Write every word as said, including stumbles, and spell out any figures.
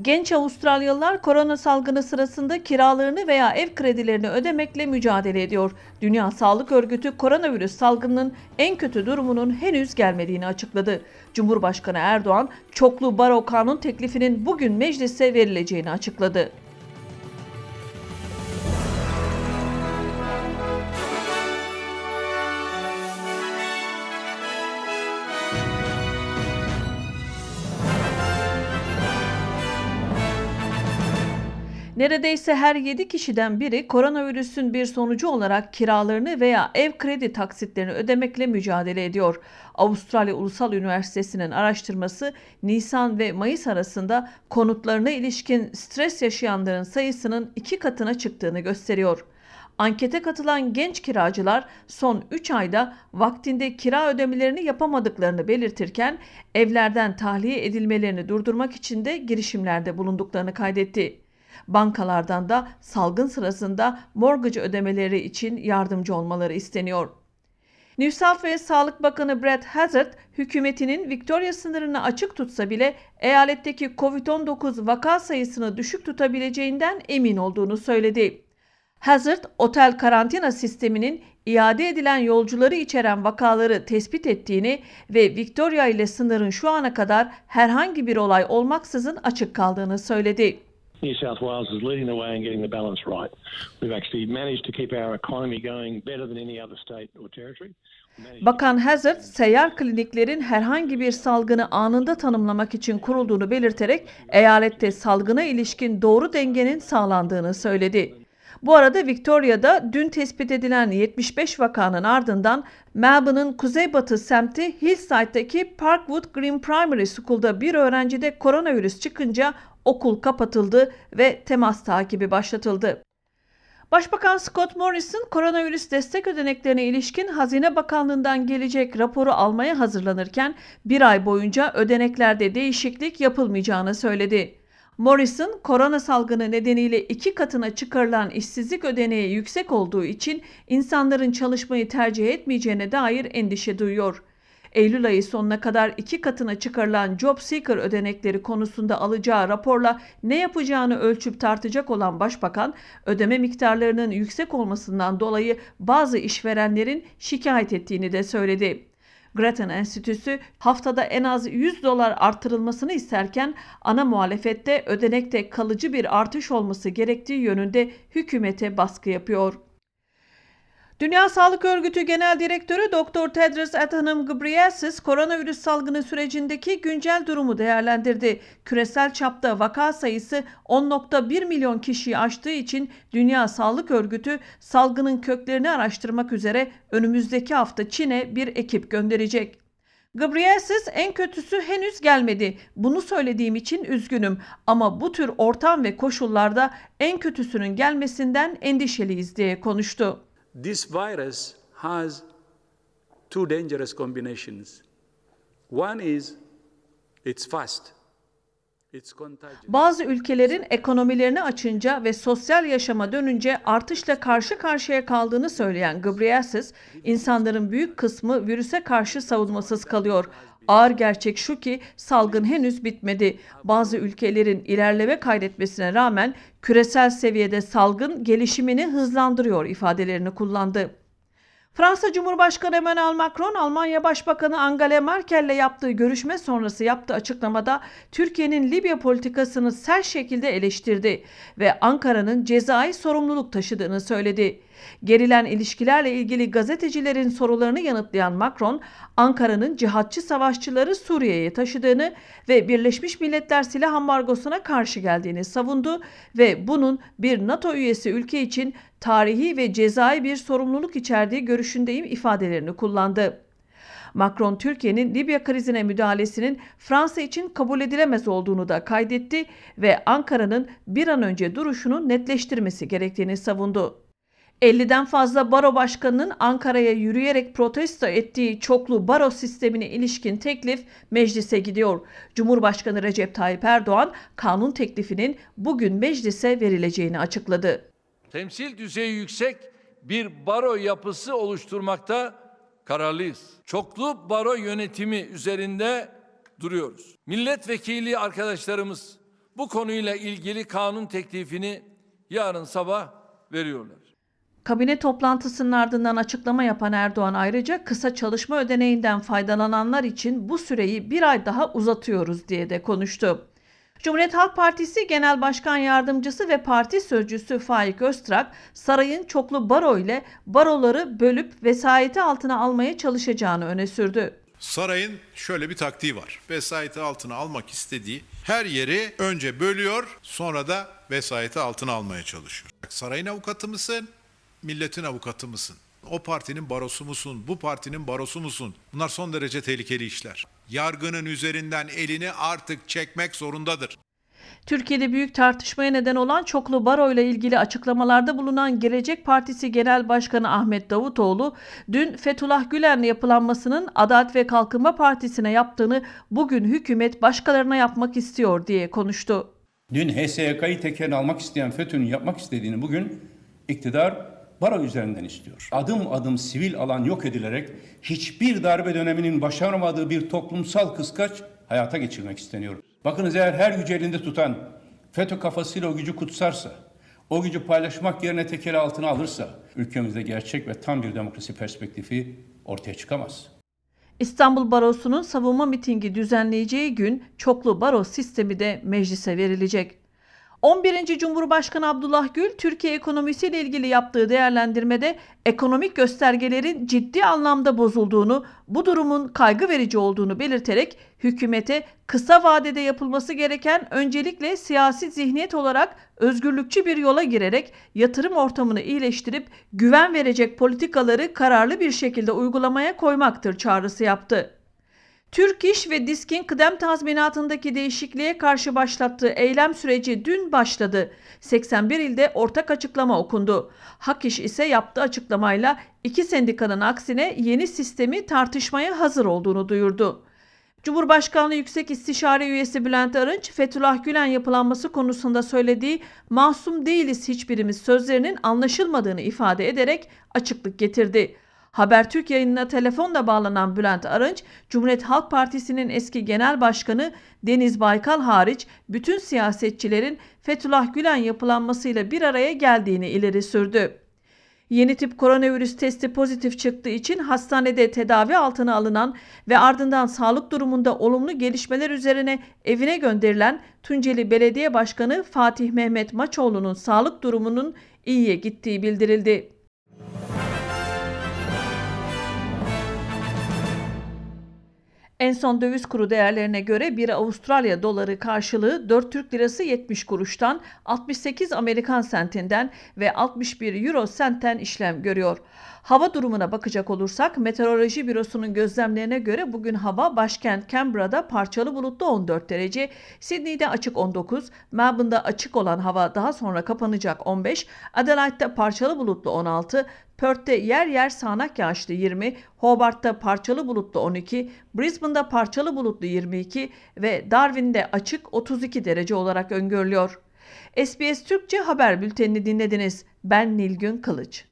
Genç Avustralyalılar korona salgını sırasında kiralarını veya ev kredilerini ödemekle mücadele ediyor. Dünya Sağlık Örgütü koronavirüs salgınının en kötü durumunun henüz gelmediğini açıkladı. Cumhurbaşkanı Erdoğan, çoklu baro kanun teklifinin bugün meclise verileceğini açıkladı. Neredeyse her yedi kişiden biri koronavirüsün bir sonucu olarak kiralarını veya ev kredi taksitlerini ödemekle mücadele ediyor. Avustralya Ulusal Üniversitesi'nin araştırması Nisan ve Mayıs arasında konutlarına ilişkin stres yaşayanların sayısının iki katına çıktığını gösteriyor. Ankete katılan genç kiracılar son üç ayda vaktinde kira ödemelerini yapamadıklarını belirtirken evlerden tahliye edilmelerini durdurmak için de girişimlerde bulunduklarını kaydetti. Bankalardan da salgın sırasında mortgage ödemeleri için yardımcı olmaları isteniyor. New South Wales Sağlık Bakanı Brett Hazzard, hükümetinin Victoria sınırını açık tutsa bile eyaletteki kovid on dokuz vaka sayısını düşük tutabileceğinden emin olduğunu söyledi. Hazzard, otel karantina sisteminin iade edilen yolcuları içeren vakaları tespit ettiğini ve Victoria ile sınırın şu ana kadar herhangi bir olay olmaksızın açık kaldığını söyledi. New South Wales is leading the way and getting the balance right. We've actually managed to keep our economy going better than any other state or territory. Bakan Hazzard, seyyar kliniklerin herhangi bir salgını anında tanımlamak için kurulduğunu belirterek eyalette salgına ilişkin doğru dengenin sağlandığını söyledi. Bu arada Victoria'da dün tespit edilen yetmiş beş vakanın ardından Melbourne'ın kuzeybatı semti Hillside'daki Parkwood Green Primary School'da bir öğrencide koronavirüs çıkınca okul kapatıldı ve temas takibi başlatıldı. Başbakan Scott Morrison, koronavirüs destek ödeneklerine ilişkin Hazine Bakanlığı'ndan gelecek raporu almaya hazırlanırken bir ay boyunca ödeneklerde değişiklik yapılmayacağını söyledi. Morrison, korona salgını nedeniyle iki katına çıkarılan işsizlik ödeneği yüksek olduğu için insanların çalışmayı tercih etmeyeceğine dair endişe duyuyor. Eylül ayı sonuna kadar iki katına çıkarılan Job Seeker ödenekleri konusunda alacağı raporla ne yapacağını ölçüp tartacak olan Başbakan, ödeme miktarlarının yüksek olmasından dolayı bazı işverenlerin şikayet ettiğini de söyledi. Grattan Enstitüsü haftada en az yüz dolar artırılmasını isterken ana muhalefette ödenekte kalıcı bir artış olması gerektiği yönünde hükümete baskı yapıyor. Dünya Sağlık Örgütü Genel Direktörü Doktor Tedros Adhanom Ghebreyesus koronavirüs salgını sürecindeki güncel durumu değerlendirdi. Küresel çapta vaka sayısı on nokta bir milyon kişiyi aştığı için Dünya Sağlık Örgütü salgının köklerini araştırmak üzere önümüzdeki hafta Çin'e bir ekip gönderecek. Ghebreyesus, en kötüsü henüz gelmedi. Bunu söylediğim için üzgünüm ama bu tür ortam ve koşullarda en kötüsünün gelmesinden endişeliyiz diye konuştu. This virus has two dangerous combinations. One is it's fast. It's contagious. Bazı ülkelerin ekonomilerini açınca ve sosyal yaşama dönünce artışla karşı karşıya kaldığını söyleyen Ghebreyesus, insanların büyük kısmı virüse karşı savunmasız kalıyor. Ağır gerçek şu ki salgın henüz bitmedi. Bazı ülkelerin ilerleme kaydetmesine rağmen küresel seviyede salgın gelişimini hızlandırıyor ifadelerini kullandı. Fransa Cumhurbaşkanı Emmanuel Macron, Almanya Başbakanı Angela Merkel'le yaptığı görüşme sonrası yaptığı açıklamada Türkiye'nin Libya politikasını sert şekilde eleştirdi ve Ankara'nın cezai sorumluluk taşıdığını söyledi. Gerilen ilişkilerle ilgili gazetecilerin sorularını yanıtlayan Macron, Ankara'nın cihatçı savaşçıları Suriye'ye taşıdığını ve Birleşmiş Milletler silah ambargosuna karşı geldiğini savundu ve bunun bir NATO üyesi ülke için tarihi ve cezai bir sorumluluk içerdiği görüşündeyim ifadelerini kullandı. Macron, Türkiye'nin Libya krizine müdahalesinin Fransa için kabul edilemez olduğunu da kaydetti ve Ankara'nın bir an önce duruşunu netleştirmesi gerektiğini savundu. elliden fazla baro başkanının Ankara'ya yürüyerek protesto ettiği çoklu baro sistemine ilişkin teklif meclise gidiyor. Cumhurbaşkanı Recep Tayyip Erdoğan, kanun teklifinin bugün meclise verileceğini açıkladı. Temsil düzeyi yüksek bir baro yapısı oluşturmakta kararlıyız. Çoklu baro yönetimi üzerinde duruyoruz. Milletvekili arkadaşlarımız bu konuyla ilgili kanun teklifini yarın sabah veriyorlar. Kabine toplantısının ardından açıklama yapan Erdoğan ayrıca kısa çalışma ödeneğinden faydalananlar için bu süreyi bir ay daha uzatıyoruz diye de konuştu. Cumhuriyet Halk Partisi Genel Başkan Yardımcısı ve Parti Sözcüsü Faik Öztrak, sarayın çoklu baro ile baroları bölüp vesayeti altına almaya çalışacağını öne sürdü. Sarayın şöyle bir taktiği var. Vesayeti altına almak istediği her yeri önce bölüyor, sonra da vesayeti altına almaya çalışıyor. Sarayın avukatı mısın, milletin avukatı mısın? O partinin barosu musun, bu partinin barosu musun? Bunlar son derece tehlikeli işler. Yargının üzerinden elini artık çekmek zorundadır. Türkiye'de büyük tartışmaya neden olan çoklu baro ile ilgili açıklamalarda bulunan Gelecek Partisi Genel Başkanı Ahmet Davutoğlu, dün Fethullah Gülen yapılanmasının Adalet ve Kalkınma Partisi'ne yaptığını bugün hükümet başkalarına yapmak istiyor diye konuştu. Dün H S Y K'yı tekerini almak isteyen FETÖ'nün yapmak istediğini bugün iktidar baro üzerinden istiyor. Adım adım sivil alan yok edilerek hiçbir darbe döneminin başaramadığı bir toplumsal kıskaç hayata geçirmek isteniyor. Bakınız, eğer her gücü elinde tutan FETÖ kafasıyla o gücü kutsarsa, o gücü paylaşmak yerine tekeli altına alırsa ülkemizde gerçek ve tam bir demokrasi perspektifi ortaya çıkamaz. İstanbul Barosu'nun savunma mitingi düzenleyeceği gün çoklu baro sistemi de meclise verilecek. on birinci Cumhurbaşkanı Abdullah Gül, Türkiye ekonomisiyle ilgili yaptığı değerlendirmede ekonomik göstergelerin ciddi anlamda bozulduğunu, bu durumun kaygı verici olduğunu belirterek hükümete kısa vadede yapılması gereken öncelikle siyasi zihniyet olarak özgürlükçü bir yola girerek yatırım ortamını iyileştirip güven verecek politikaları kararlı bir şekilde uygulamaya koymaktır çağrısı yaptı. Türk İş ve DİSK'in kıdem tazminatındaki değişikliğe karşı başlattığı eylem süreci dün başladı. seksen bir ilde ortak açıklama okundu. Hak İş ise yaptığı açıklamayla iki sendikanın aksine yeni sistemi tartışmaya hazır olduğunu duyurdu. Cumhurbaşkanlığı Yüksek İstişare Üyesi Bülent Arınç, Fethullah Gülen yapılanması konusunda söylediği "masum değiliz hiçbirimiz" sözlerinin anlaşılmadığını ifade ederek açıklık getirdi. Habertürk yayınına telefonla bağlanan Bülent Arınç, Cumhuriyet Halk Partisi'nin eski genel başkanı Deniz Baykal hariç bütün siyasetçilerin Fethullah Gülen yapılanmasıyla bir araya geldiğini ileri sürdü. Yeni tip koronavirüs testi pozitif çıktığı için hastanede tedavi altına alınan ve ardından sağlık durumunda olumlu gelişmeler üzerine evine gönderilen Tunceli Belediye Başkanı Fatih Mehmet Maçoğlu'nun sağlık durumunun iyiye gittiği bildirildi. En son döviz kuru değerlerine göre bir Avustralya doları karşılığı dört Türk lirası yetmiş kuruştan, altmış sekiz Amerikan sentinden ve altmış bir Euro sentten işlem görüyor. Hava durumuna bakacak olursak Meteoroloji Bürosu'nun gözlemlerine göre bugün hava başkent Canberra'da parçalı bulutlu on dört derece, Sydney'de açık on dokuz, Melbourne'da açık olan hava daha sonra kapanacak on beş, Adelaide'de parçalı bulutlu on altı, Perth'te yer yer sağanak yağışlı yirmi, Hobart'ta parçalı bulutlu on iki, Brisbane'da parçalı bulutlu yirmi iki ve Darwin'de açık otuz iki derece olarak öngörülüyor. S B S Türkçe haber bültenini dinlediniz. Ben Nilgün Kılıç.